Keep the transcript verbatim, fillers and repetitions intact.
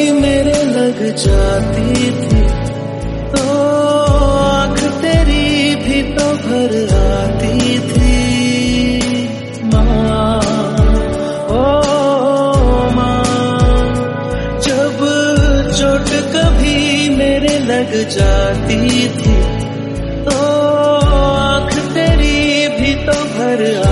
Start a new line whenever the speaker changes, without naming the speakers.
मेरे लग जाती थी तो आँख तेरी भी तो भर आती थी माँ, ओ माँ। जब चोट कभी मेरे लग जाती थी तो आँख तेरी भी तो भर